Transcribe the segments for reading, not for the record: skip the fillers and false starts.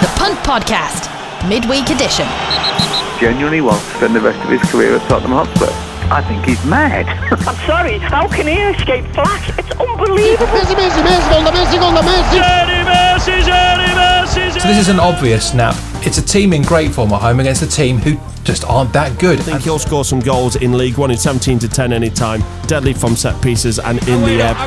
Punt Podcast, midweek edition. Genuinely wants to spend the rest of his career at Tottenham Hotspur. I think he's mad. I'm sorry, how can he escape flash? It's unbelievable. So this is an obvious snap. It's a team in great form at home against a team who just aren't that good. I think he'll score some goals in League One in 17-10 anytime. Deadly from set pieces and in the air.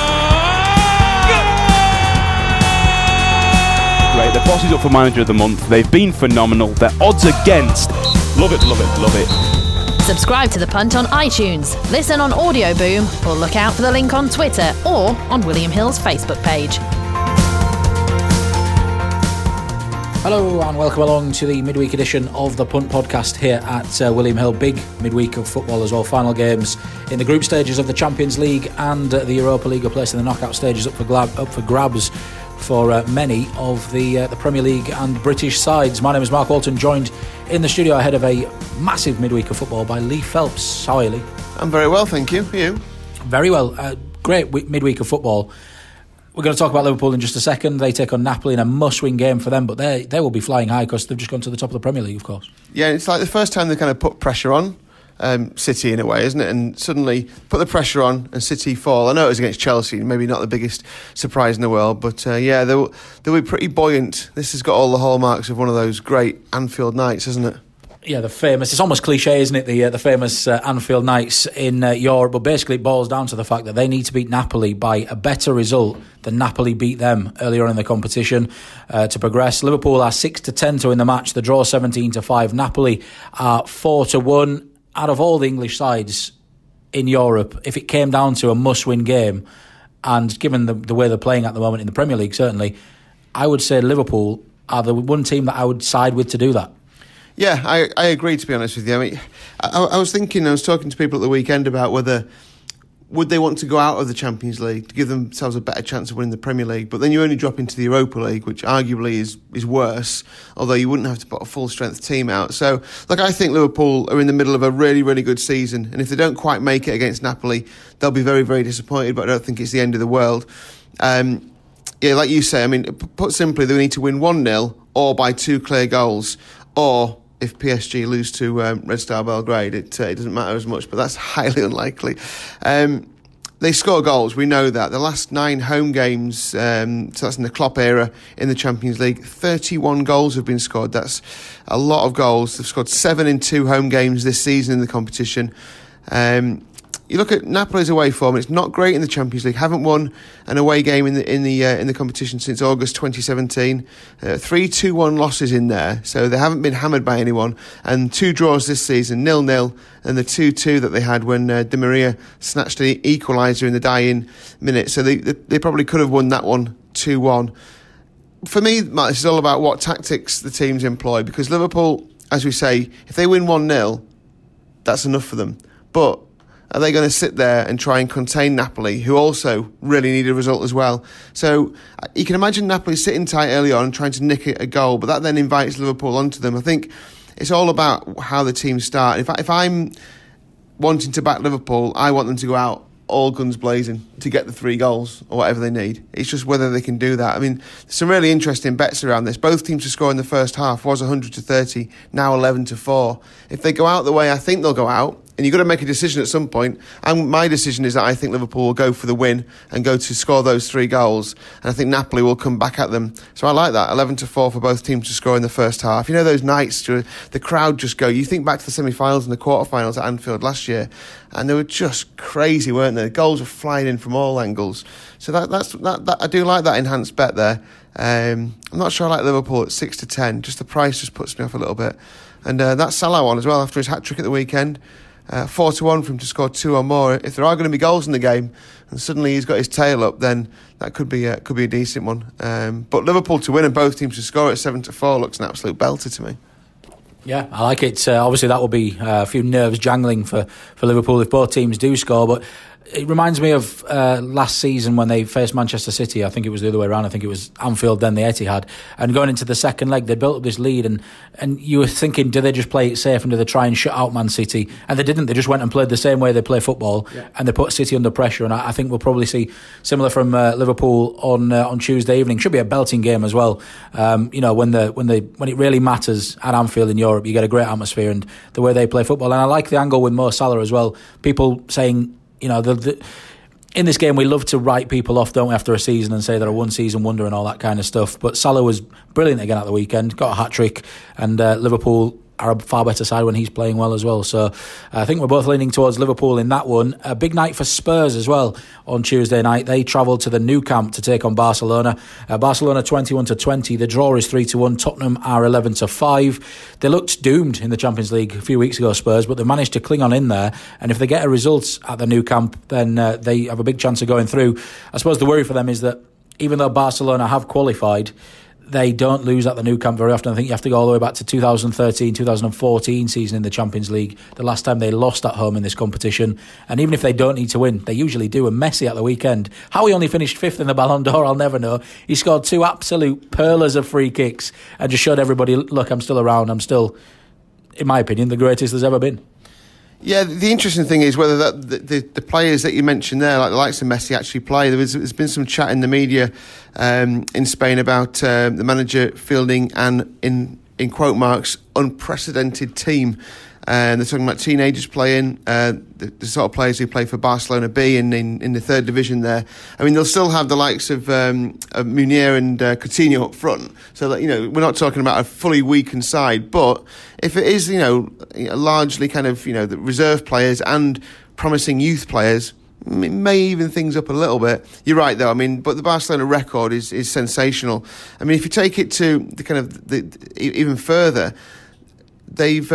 Great, the boss is up for Manager of the Month. They've been phenomenal. Their odds against. Love it, love it, love it. Subscribe to The Punt on iTunes, listen on Audio Boom, or look out for the link on Twitter or on William Hill's Facebook page. Hello and welcome along to the midweek edition of the Punt Podcast here at William Hill. Big midweek of football as well. Final games in the group stages of the Champions League and the Europa League are placed in the knockout stages up for grabs for many of the Premier League and British sides. My name is Mark Walton, joined in the studio ahead of a massive midweek of football by Lee Phelps. How are you, Lee? I'm very well, thank you. You? Very well. Great midweek of football. We're going to talk about Liverpool in just a second. They take on Napoli in a must-win game for them, but they will be flying high because they've just gone to the top of the Premier League, of course. Yeah, it's like the first time they kind of put pressure on City in a way, isn't it? And suddenly put the pressure on and City fall. I know it was against Chelsea, maybe not the biggest surprise in the world, but they'll be pretty buoyant. This has got all the hallmarks of one of those great Anfield nights, hasn't it? Yeah, the famous, it's almost cliche, isn't it, the famous Anfield nights in Europe, but basically it boils down to the fact that they need to beat Napoli by a better result than Napoli beat them earlier on in the competition to progress. Liverpool are 6-10 to win the match, the draw 17-5. Napoli are 4-1. Out of all the English sides in Europe, if it came down to a must-win game, and given the way they're playing at the moment in the Premier League, certainly, I would say Liverpool are the one team that I would side with to do that. Yeah, I agree, to be honest with you. I mean, I was talking to people at the weekend about whether would they want to go out of the Champions League to give themselves a better chance of winning the Premier League, but then you only drop into the Europa League, which arguably is worse, although you wouldn't have to put a full-strength team out. So, look, I think Liverpool are in the middle of a really, really good season, and if they don't quite make it against Napoli, they'll be very, very disappointed, but I don't think it's the end of the world. Yeah, like you say, I mean, put simply, they need to win 1-0 or by 2 clear goals, or if PSG lose to Red Star Belgrade, it doesn't matter as much, but that's highly unlikely. They score goals, we know that. The last 9 home games, so that's in the Klopp era in the Champions League, 31 goals have been scored. That's a lot of goals. They've scored 7 in 2 home games this season in the competition. You look at Napoli's away form; it's not great in the Champions League. Haven't won an away game in the competition since August 2017. 3-2-1 losses in there, so they haven't been hammered by anyone. And 2 draws this season: 0-0 and the 2-2 that they had when Di Maria snatched the equaliser in the dying minute. So they probably could have won that one 2-1. For me, Matt, this is all about what tactics the teams employ. Because Liverpool, as we say, if they win 1-0, that's enough for them. But are they going to sit there and try and contain Napoli, who also really need a result as well? So you can imagine Napoli sitting tight early on and trying to nick a goal, but that then invites Liverpool onto them. I think it's all about how the teams start. If I'm wanting to back Liverpool, I want them to go out all guns blazing to get the 3 goals or whatever they need. It's just whether they can do that. I mean, there's some really interesting bets around this. Both teams to score in the first half was 100-30, now 11-4. If they go out the way I think they'll go out, and you've got to make a decision at some point. And my decision is that I think Liverpool will go for the win and go to score those 3 goals. And I think Napoli will come back at them. So I like that, 11-4 for both teams to score in the first half. You know those nights, the crowd just go. You think back to the semi-finals and the quarter-finals at Anfield last year, and they were just crazy, weren't they? The goals were flying in from all angles. So that I do like that enhanced bet there. I'm not sure I like Liverpool at 6-10. Just the price just puts me off a little bit. And that Salah one as well after his hat-trick at the weekend. 4-1 for him to score 2 or more. If there are going to be goals in the game and suddenly he's got his tail up, then that could be a decent one. But Liverpool to win and both teams to score at 7-4 looks an absolute belter to me. Yeah, I like it. Obviously, that will be a few nerves jangling for Liverpool if both teams do score. But It reminds me of last season when they faced Manchester City. I think it was the other way around. I think it was Anfield, then the Etihad. And going into the second leg, they built up this lead, and you were thinking, do they just play it safe and do they try and shut out Man City? And they didn't. They just went and played the same way they play football, and they put City under pressure. And I think we'll probably see similar from Liverpool on Tuesday evening. Should be a belting game as well. When it really matters at Anfield in Europe, you get a great atmosphere and the way they play football. And I like the angle with Mo Salah as well. People saying, in this game we love to write people off, don't we, after a season and say they're a one-season wonder and all that kind of stuff. But Salah was brilliant again at the weekend, got a hat-trick, and Liverpool are a far better side when he's playing well as well. So I think we're both leaning towards Liverpool in that one. A big night for Spurs as well on Tuesday night. They travel to the Nou Camp to take on Barcelona. Barcelona 21-20. The draw is 3-1. Tottenham are 11-5. They looked doomed in the Champions League a few weeks ago, Spurs, but they managed to cling on in there. And if they get a result at the Nou Camp, then they have a big chance of going through. I suppose the worry for them is that even though Barcelona have qualified, they don't lose at the Nou Camp very often. I think you have to go all the way back to 2013, 2014 season in the Champions League, the last time they lost at home in this competition. And even if they don't need to win, they usually do. And Messi at the weekend, how he only finished 5th in the Ballon d'Or, I'll never know. He scored 2 absolute pearlers of free kicks and just showed everybody, look, I'm still around. I'm still, in my opinion, the greatest there's ever been. Yeah, the interesting thing is whether the players that you mentioned there, like the likes of Messi, actually play. There's been some chat in the media in Spain about the manager fielding an, in quote marks, unprecedented team. And they're talking about teenagers playing, the sort of players who play for Barcelona B in the third division there. I mean, they'll still have the likes of Munir and Coutinho up front. So that, we're not talking about a fully weakened side. But if it is, largely kind of, the reserve players and promising youth players, it may even things up a little bit. You're right, though. I mean, but the Barcelona record is sensational. I mean, if you take it to the kind of even further, they've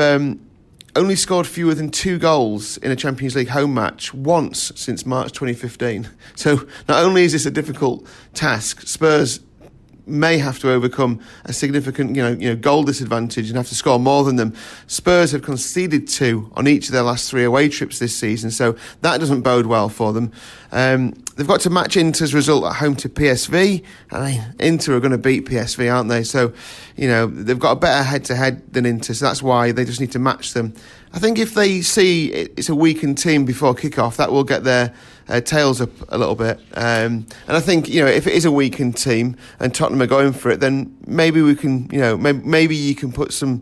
only scored fewer than 2 goals in a Champions League home match once since March 2015. So not only is this a difficult task, Spurs may have to overcome a significant, goal disadvantage and have to score more than them. Spurs have conceded 2 on each of their last 3 away trips this season, so that doesn't bode well for them. They've got to match Inter's result at home to PSV. I mean, Inter are going to beat PSV, aren't they? So, they've got a better head-to-head than Inter, so that's why they just need to match them. I think if they see it's a weakened team before kick-off, that will get their tails up a little bit. And I think, if it is a weakened team and Tottenham are going for it, then maybe we can, maybe you can put some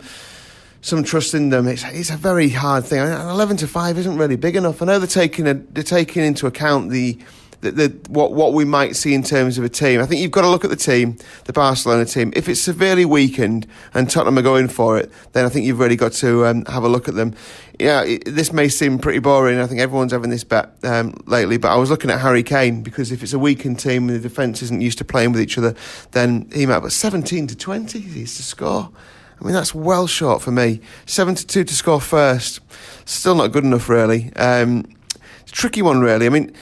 trust in them. It's a very hard thing. 11-5 isn't really big enough. I know they're taking into account what we might see in terms of a team. I think you've got to look at the team, the Barcelona team. If it's severely weakened and Tottenham are going for it, then I think you've really got to have a look at them. This may seem pretty boring. I think everyone's having this bet lately, but I was looking at Harry Kane, because if it's a weakened team and the defence isn't used to playing with each other, then he might. But 17-20 he needs to score. I mean, that's well short for me. 7-2 to score first, still not good enough, really. It's a tricky one, really. I mean,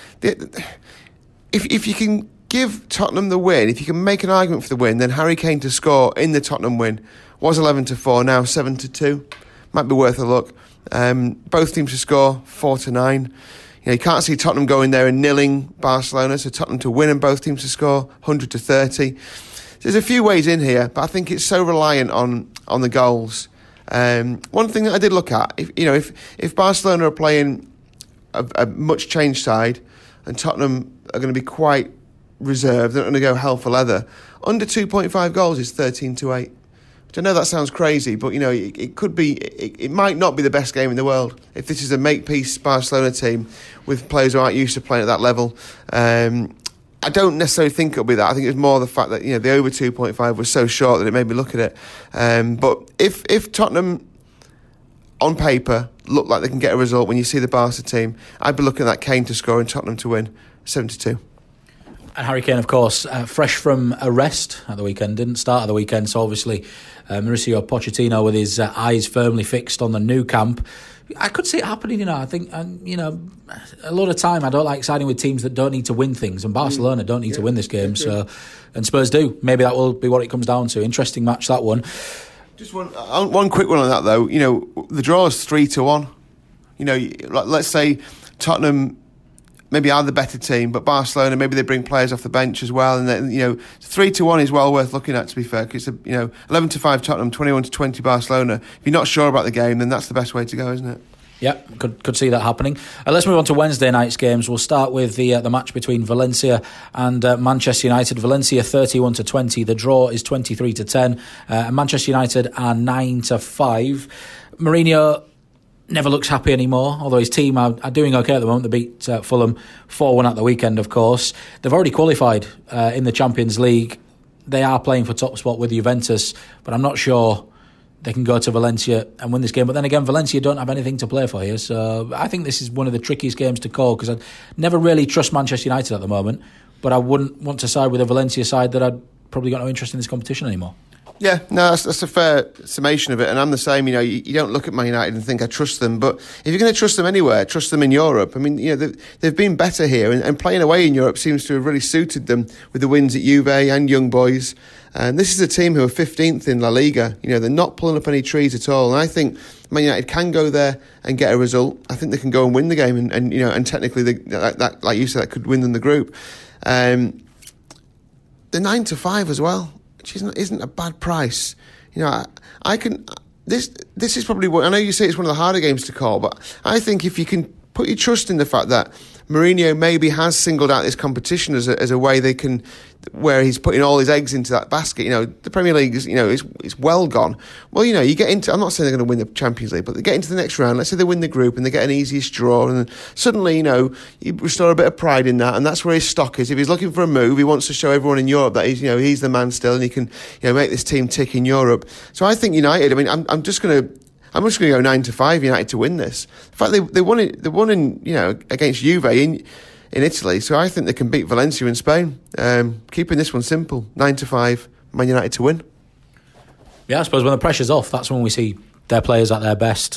if you can give Tottenham the win, if you can make an argument for the win, then Harry Kane to score in the Tottenham win was 11-4, now 7-2. Might be worth a look. Both teams to score 4-9. You can't see Tottenham going there and nilling Barcelona, so Tottenham to win and both teams to score 100-30. There's a few ways in here, but I think it's so reliant on the goals. One thing that I did look at, if Barcelona are playing a much changed side and Tottenham are going to be quite reserved, they're not going to go hell for leather, under 2.5 goals is 13-8. Which I know that sounds crazy, but it could be. It might not be the best game in the world if this is a make-peace Barcelona team with players who aren't used to playing at that level. I don't necessarily think it'll be that. I think it's more the fact that the over 2.5 was so short that it made me look at it. But if Tottenham on paper look like they can get a result when you see the Barca team, I'd be looking at that Kane to score and Tottenham to win 7-2. And Harry Kane, of course, fresh from a rest at the weekend, didn't start at the weekend, so obviously Mauricio Pochettino with his eyes firmly fixed on the Nou Camp. I could see it happening, I think, a lot of time I don't like siding with teams that don't need to win things, and Barcelona don't need to win this game, and Spurs do. Maybe that will be what it comes down to. Interesting match, that one. Just one quick one on that, though. The draw is 3-1. Let's say Tottenham maybe are the better team, but Barcelona, maybe they bring players off the bench as well, and then, 3-1 is well worth looking at, to be fair, because it's 11-5 Tottenham, 21-20 Barcelona. If you're not sure about the game, then that's the best way to go, isn't it? Yeah, could see that happening. Let's move on to Wednesday night's games. We'll start with the match between Valencia and Manchester United. Valencia 31-20. The draw is 23-10. Manchester United are 9-5. Mourinho never looks happy anymore, although his team are doing okay at the moment. They beat Fulham 4-1 at the weekend, of course. They've already qualified in the Champions League. They are playing for top spot with Juventus, but I'm not sure they can go to Valencia and win this game. But then again, Valencia don't have anything to play for here, so I think this is one of the trickiest games to call, because I never really trust Manchester United at the moment, but I wouldn't want to side with a Valencia side that I'd probably got no interest in this competition anymore. Yeah, no, that's a fair summation of it, and I'm the same. You don't look at Man United and think I trust them, but if you're going to trust them anywhere, trust them in Europe. I mean, they've been better here, and playing away in Europe seems to have really suited them with the wins at Juve and Young Boys. And this is a team who are 15th in La Liga. They're not pulling up any trees at all, and I think Man United can go there and get a result. I think they can go and win the game, and technically, that, like you said, that could win them the group. They're 9-5 as well, which isn't a bad price. I can. This is probably what I know. You say it's one of the harder games to call, but I think if you can put your trust in the fact that Mourinho maybe has singled out this competition as a way they can, where he's putting all his eggs into that basket. The Premier League is, it's well gone. Well, you get into, I'm not saying they're going to win the Champions League, but they get into the next round. Let's say they win the group and they get an easiest draw, and then suddenly, you restore a bit of pride in that, and that's where his stock is. If he's looking for a move, he wants to show everyone in Europe that he's the man still, and he can, make this team tick in Europe. So I think United. I mean, I'm just going to go 9-5 United to win this. In fact, they won it. They won against Juve in Italy. So I think they can beat Valencia in Spain. Keeping this one simple, 9-5 Man United to win. Yeah, I suppose when the pressure's off, that's when we see their players at their best.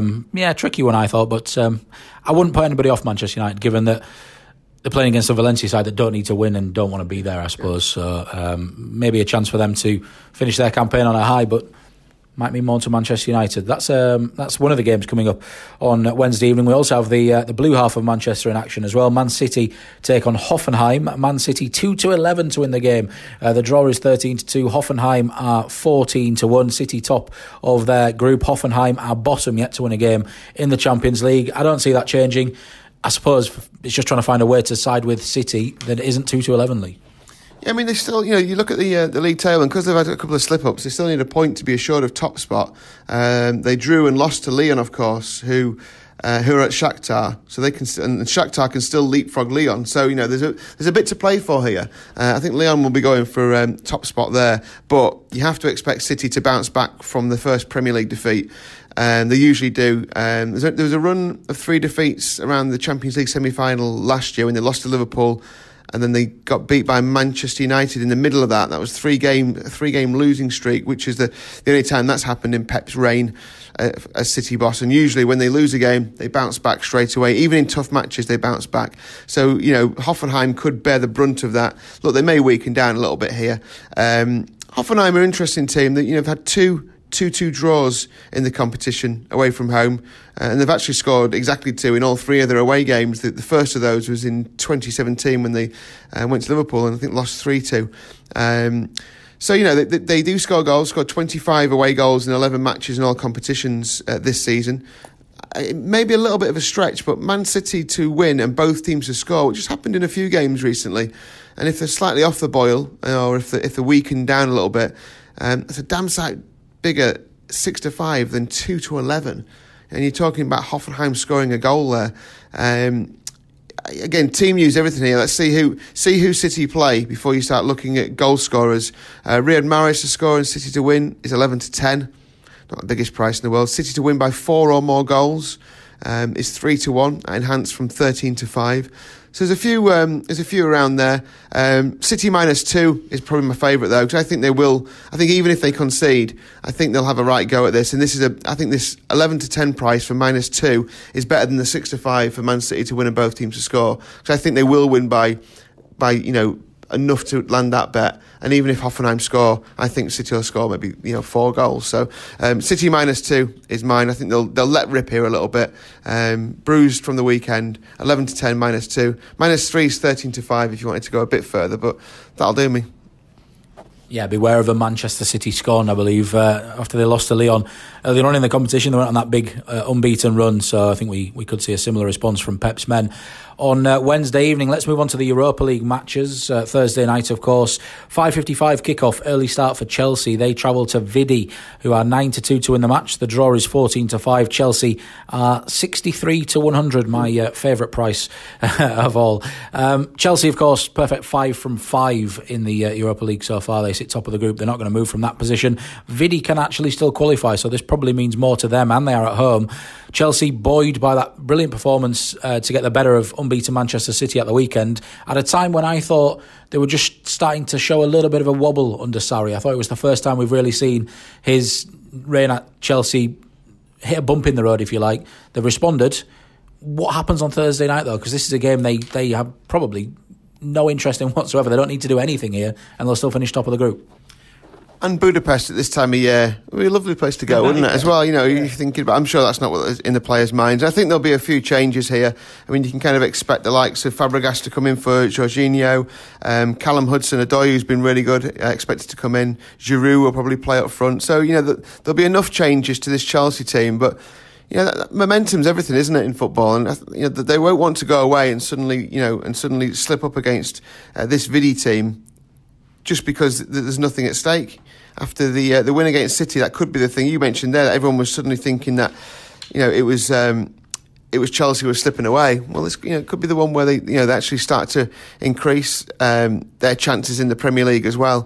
Tricky one I thought, but I wouldn't put anybody off Manchester United, given that they're playing against a Valencia side that don't need to win and don't want to be there, I suppose. So maybe a chance for them to finish their campaign on a high, but might mean more to Manchester United. That's one of the games coming up on Wednesday evening. We also have the blue half of Manchester in action as well. Man City take on Hoffenheim. Man City 2-11 to win the game. The draw is 13-2. Hoffenheim are 14-1. City top of their group. Hoffenheim are bottom, yet to win a game in the Champions League. I don't see that changing. I suppose it's just trying to find a way to side with City that isn't 2-11 league. Yeah, I mean, they still, you look at the league table, and because they've had a couple of slip-ups, they still need a point to be assured of top spot. They drew and lost to Lyon, of course, who are at Shakhtar, so they can, and Shakhtar can still leapfrog Lyon. So, there's a bit to play for here. I think Lyon will be going for top spot there, but you have to expect City to bounce back from the first Premier League defeat. They usually do. There was a run of 3 defeats around the Champions League semi-final last year when they lost to Liverpool, and then they got beat by Manchester United in the middle of that. That was a three-game losing streak, which is the only time that's happened in Pep's reign as City boss. And usually when they lose a game, they bounce back straight away. Even in tough matches, they bounce back. So, Hoffenheim could bear the brunt of that. Look, they may weaken down a little bit here. Hoffenheim are an interesting team that, have had 2-2 draws in the competition away from home, and they've actually scored exactly 2 in all 3 of their away games. The first of those was in 2017 when they went to Liverpool and I think lost 3-2. So, they do score goals, scored 25 away goals in 11 matches in all competitions this season. It may be a little bit of a stretch, but Man City to win and both teams to score, which has happened in a few games recently, and if they're slightly off the boil, or if they're weakened down a little bit, it's a damn sight bigger 6-5 than 2-11, and you're talking about Hoffenheim scoring a goal there. Again, team use everything here. Let's see who City play before you start looking at goal scorers. Riyad Mahrez to score and City to win is 11-10. Not the biggest price in the world. City to win by 4 or more goals is 3-1. Enhanced from 13-5. So there's a few around there. City -2 is probably my favourite though, because I think they will. I think even if they concede, I think they'll have a right go at this. And I think this 11-10 price for -2 is better than the 6-5 for Man City to win and both teams to score. Because I think they will win by enough to land that bet. And even if Hoffenheim score, I think City will score maybe 4 goals. So City -2 is mine. I think they'll let rip here a little bit. Bruised from the weekend, 11-10 -2. -3 is 13-5 if you wanted to go a bit further, but that'll do me. Yeah, beware of a Manchester City scorn, I believe. After they lost to Lyon earlier on in the competition, they went on that big unbeaten run. So I think we could see a similar response from Pep's men on Wednesday evening. Let's move on to the Europa League matches. Thursday night, of course, 5:55 kickoff, early start for Chelsea. They travel to Vidi, who are 9-2 to win the match. The draw is 14-5. Chelsea are 63-100, my favourite price of all. Chelsea, of course, perfect 5 from 5 in the Europa League so far. They sit top of the group. They're not going to move from that position. Vidi can actually still qualify, so this probably means more to them, and they are at home. Chelsea buoyed by that brilliant performance to get the better of unbeaten Manchester City at the weekend, at a time when I thought they were just starting to show a little bit of a wobble under Sarri. I thought it was the first time we've really seen his reign at Chelsea hit a bump in the road, if you like. They've responded. What happens on Thursday night, though? Because this is a game they have probably no interest in whatsoever. They don't need to do anything here, and they'll still finish top of the group. And Budapest at this time of year would be a lovely place to go, wouldn't it? As well, you're thinking about. I'm sure that's not what's in the players' minds. I think there'll be a few changes here. I mean, you can kind of expect the likes of Fabregas to come in for Jorginho, Callum Hudson-Odoi, who's been really good, expected to come in. Giroud will probably play up front. So there'll be enough changes to this Chelsea team, but. That momentum's everything, isn't it, in football? And they won't want to go away and suddenly slip up against this Vidi team just because there's nothing at stake. After the win against City, that could be the thing you mentioned there. That everyone was suddenly thinking that it was Chelsea was slipping away. Well, it could be the one where they actually start to increase their chances in the Premier League as well.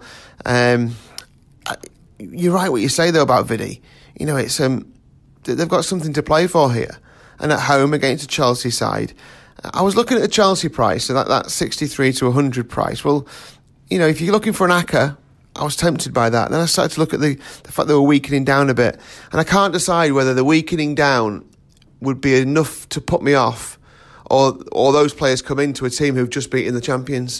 You're right what you say though about Vidi. It's they've got something to play for here, and at home against a Chelsea side. I was looking at the Chelsea price, so that 63-100 price. Well, if you're looking for an acca, I was tempted by that. Then I started to look at the fact they were weakening down a bit, and I can't decide whether the weakening down would be enough to put me off, or those players come into a team who've just beaten the champions.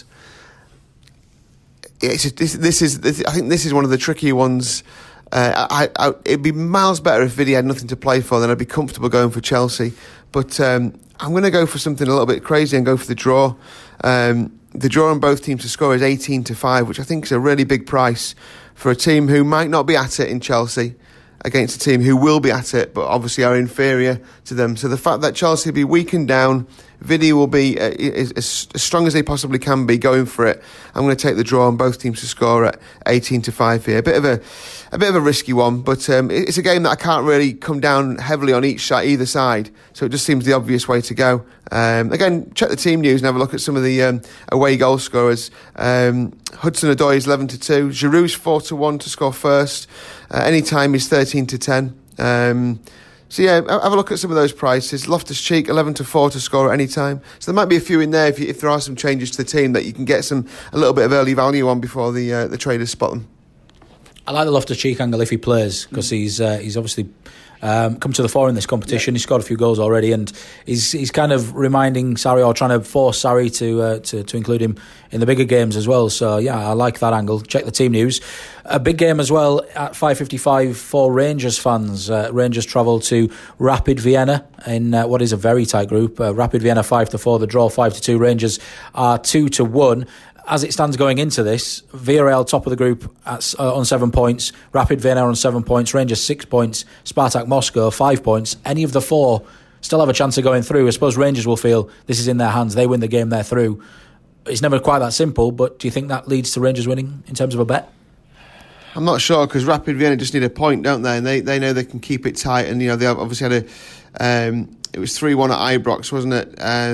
I think this is one of the tricky ones. It'd be miles better if Vidi had nothing to play for, then I'd be comfortable going for Chelsea. But I'm going to go for something a little bit crazy and go for the draw. The draw on both teams to score is 18-5, which I think is a really big price for a team who might not be at it in Chelsea against a team who will be at it, but obviously are inferior to them. So the fact that Chelsea will be weakened down, Vidi will be as strong as they possibly can be going for it. I'm going to take the draw on both teams to score at 18-5 here. A bit of a risky one, but it's a game that I can't really come down heavily on either side. So it just seems the obvious way to go. Again, check the team news and have a look at some of the away goal scorers. Hudson-Odoi is 11-2. Giroud's 4-1 to score first. Anytime he's 13-10. So yeah, have a look at some of those prices. Loftus-Cheek 11-4 to score at any time. So there might be a few in there if there are some changes to the team that you can get a little bit of early value on before the traders spot them. I like the Loftus-Cheek angle if he plays, because he's obviously come to the fore in this competition. He's scored a few goals already, and he's kind of reminding Sarri, or trying to force Sarri to include him in the bigger games as well. So yeah, I like that angle. Check the team news. A big game as well at 5:55 for Rangers fans. Rangers travel to Rapid Vienna in what is a very tight group. Rapid Vienna 5-4, the draw 5-2. Rangers are 2-1. As it stands going into this, Villarreal top of the group on 7 points, Rapid Vienna on 7 points, Rangers 6 points, Spartak Moscow 5 points. Any of the four still have a chance of going through. I suppose Rangers will feel this is in their hands. They win the game, they're through. It's never quite that simple, but do you think that leads to Rangers winning in terms of a bet? I'm not sure, because Rapid Vienna just need a point, don't they? And they know they can keep it tight, and they obviously had it was 3-1 at Ibrox, wasn't it?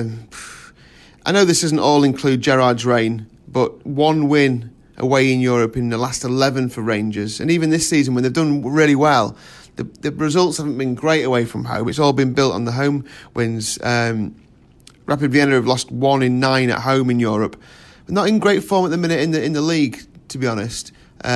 I know this doesn't all include Gerrard's reign, but one win away in Europe in the last 11 for Rangers, and even this season when they've done really well, the results haven't been great away from home. It's all been built on the home wins. Rapid Vienna have lost 1 in 9 at home in Europe. They're not in great form at the minute in the league, to be honest.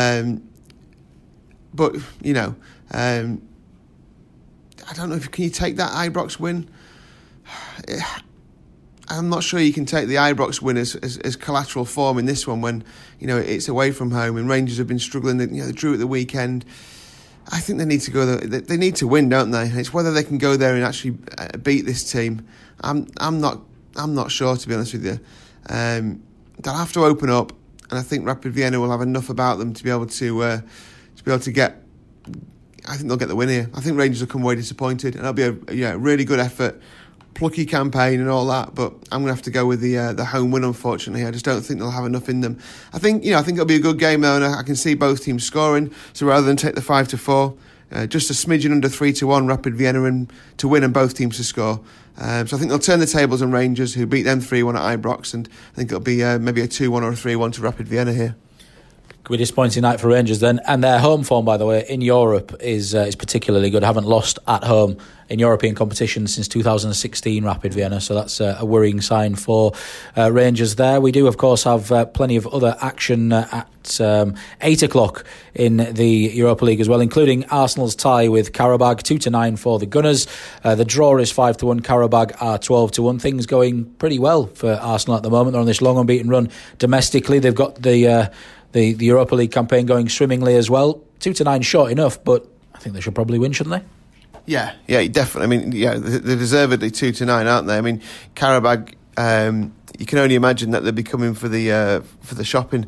But I don't know can you take that Ibrox win. I'm not sure you can take the Ibrox win as collateral form in this one when, it's away from home and Rangers have been struggling. They drew at the weekend. I think they need to go there. They need to win, don't they? It's whether they can go there and actually beat this team. I'm not sure, to be honest with you. They'll have to open up, and I think Rapid Vienna will have enough about them to be able to get. I think they'll get the win here. I think Rangers will come away disappointed, and it'll be a really good effort. Plucky campaign and all that, but I'm going to have to go with the home win, unfortunately. I just don't think they'll have enough in them. I think it'll be a good game though, and I can see both teams scoring. So rather than take the 5-4, just a smidgen under 3-1, Rapid Vienna and to win and both teams to score. So I think they'll turn the tables on Rangers, who beat them 3-1 at Ibrox, and I think it'll be maybe a 2-1 or a 3-1 to Rapid Vienna here. Could be a disappointing night for Rangers then. And their home form, by the way, in Europe is particularly good. Haven't lost at home in European competition since 2016, Rapid Vienna. So that's a worrying sign for Rangers there. We do, of course, have plenty of other action at 8 o'clock in the Europa League as well, including Arsenal's tie with Qarabag, 2-9 for the Gunners. The draw is 5-1. Qarabag are 12-1. Things going pretty well for Arsenal at the moment. They're on this long unbeaten run domestically. They've got the Europa League campaign going swimmingly as well. 2-9 short enough, but I think they should probably win, shouldn't they? Yeah, definitely. I mean, they're deservedly 2-9, aren't they? I mean, Qarabag, you can only imagine that they'll be coming for the shopping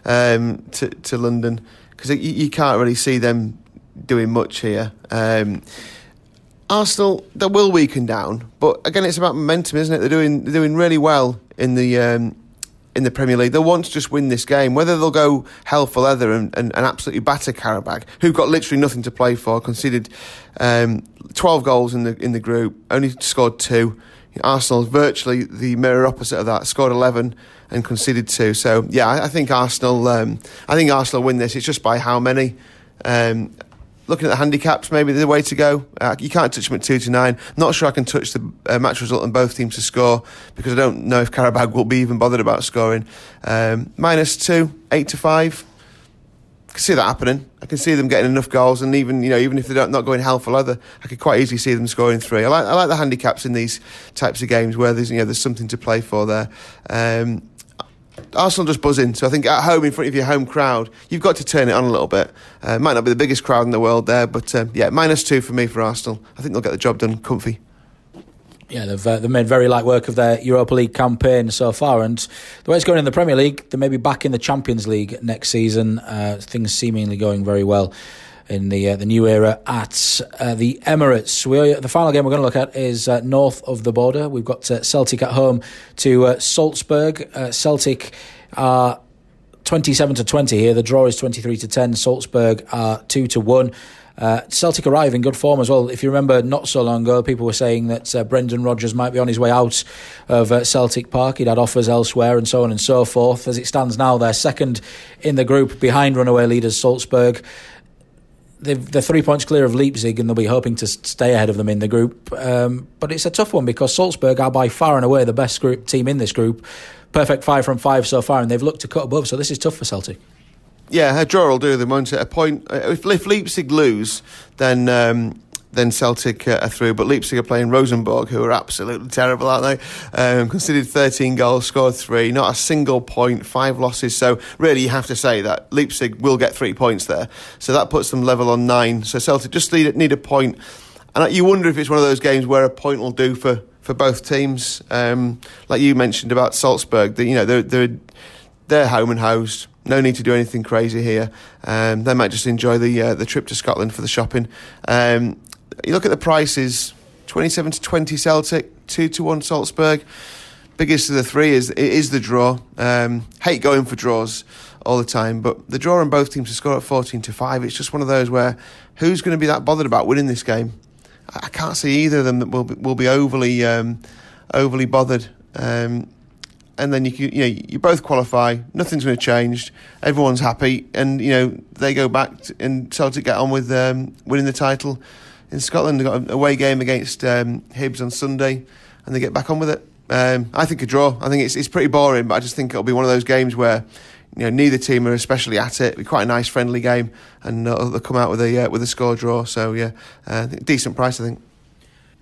to London, because you can't really see them doing much here. Arsenal, they will weaken down, but again, it's about momentum, isn't it? They're doing really well in the Premier League. They'll want to just win this game. Whether they'll go hell for leather and absolutely batter Qarabag, who've got literally nothing to play for, conceded 12 goals in the group, only scored 2. Arsenal's virtually the mirror opposite of that, scored 11 and conceded 2. So yeah, I think Arsenal win this. It's just by how many. Looking at the handicaps, maybe the way to go. You can't touch them at 2-9. Not sure I can touch the match result on both teams to score, because I don't know if Qarabag will be even bothered about scoring. -2, 8-5. I can see that happening. I can see them getting enough goals, and even if they're not going hell for leather, I could quite easily see them scoring 3. I like the handicaps in these types of games where there's something to play for there. Arsenal just buzz in, so I think at home in front of your home crowd, you've got to turn it on a little bit. Might not be the biggest crowd in the world there, but -2 for me for Arsenal. I think they'll get the job done comfy. Yeah, they've made very light work of their Europa League campaign so far, and the way it's going in the Premier League, they may be back in the Champions League next season. Things seemingly going very well in the new era at the Emirates. The final game we're going to look at is north of the border. We've got Celtic at home to Salzburg. Celtic are 27-20 here. The draw is 23-10. Salzburg are 2-1. Celtic arrive in good form as well. If you remember, not so long ago, people were saying that Brendan Rodgers might be on his way out of Celtic Park. He'd had offers elsewhere and so on and so forth. As it stands now, they're second in the group behind runaway leaders Salzburg. They're 3 points clear of Leipzig, and they'll be hoping to stay ahead of them in the group. But it's a tough one, because Salzburg are by far and away the best team in this group. Perfect 5 from 5 so far, and they've looked to cut above, so this is tough for Celtic. Yeah, a draw will do them, won't it? A point. If Leipzig lose, then Celtic are through. But Leipzig are playing Rosenborg, who are absolutely terrible, aren't they? Conceded 13 goals, scored 3, not a single point, 5 losses. So really, you have to say that Leipzig will get 3 points there. So that puts them level on 9. So Celtic just need a point. And you wonder if it's one of those games where a point will do for both teams. Like you mentioned about Salzburg, they're home and housed. No need to do anything crazy here. They might just enjoy the trip to Scotland for the shopping. You look at the prices: 27-20 Celtic, 2-1 Salzburg. Biggest of the three is the draw. Hate going for draws all the time, but the draw on both teams to score at 14-5. It's just one of those where who's going to be that bothered about winning this game? I can't see either of them that will be overly bothered. And then you both qualify. Nothing's going to change. Everyone's happy, and they go back and Celtic get on with winning the title in Scotland. They've got an away game against Hibs on Sunday, and they get back on with it. I think a draw. I think it's pretty boring, but I just think it'll be one of those games where neither team are especially at it. It'll be quite a nice friendly game, and they'll come out with a score draw. So decent price, I think.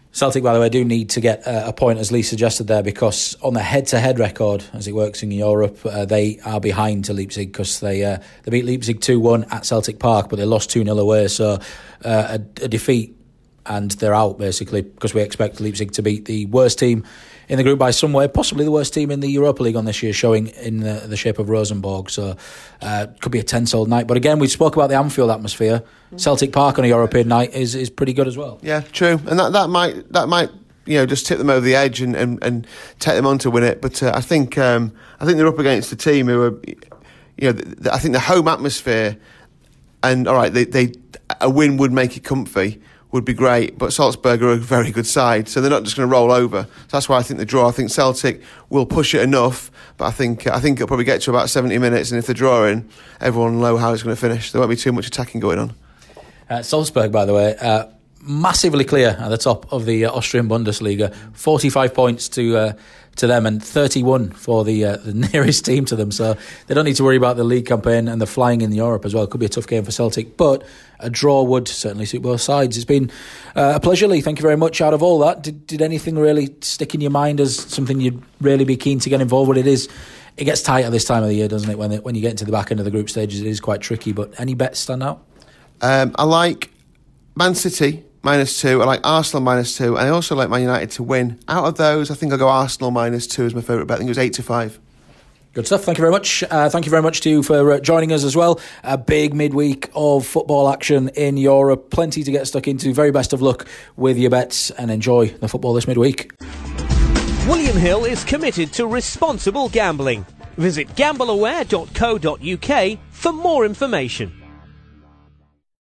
Celtic, by the way, do need to get a point, as Lee suggested there, because on the head-to-head record, as it works in Europe, they are behind to Leipzig because they beat Leipzig 2-1 at Celtic Park, but they lost 2-0 away. So a defeat, and they're out, basically, because we expect Leipzig to beat the worst team in the group by some way, possibly the worst team in the Europa League on this year, showing in the shape of Rosenborg. So could be a tense-old night. But again, we spoke about the Anfield atmosphere. Celtic Park on a European night is pretty good as well. Yeah, true. And that might just tip them over the edge and take them on to win it. But I think they're up against a team who are, I think the home atmosphere, and all right, a win would make it comfy, would be great, but Salzburg are a very good side, so they're not just going to roll over. So that's why I think the draw. I think Celtic will push it enough, but I think it'll probably get to about 70 minutes, and if they're drawing, everyone will know how it's going to finish. There won't be too much attacking going on. Salzburg, by the way, massively clear at the top of the Austrian Bundesliga, 45 points to them and 31 for the nearest team to them, so they don't need to worry about the league campaign, and they're flying in Europe as well. It could be a tough game for Celtic, but a draw would certainly suit both sides. It's been a pleasure, Lee. Thank you very much. Out of all that, did anything really stick in your mind as something you'd really be keen to get involved with? It gets tight at this time of the year, doesn't it? When you get into the back end of the group stages, it is quite tricky, but any bets stand out? I like Man City -2. I like Arsenal -2, and I also like Man United to win. Out of those, I think I'll go Arsenal -2 as my favourite bet. I think it was 8-5. Good stuff. Thank you very much. Thank you very much to you for joining us as well. A big midweek of football action in Europe. Plenty to get stuck into. Very best of luck with your bets and enjoy the football this midweek. William Hill is committed to responsible gambling. Visit gambleaware.co.uk for more information.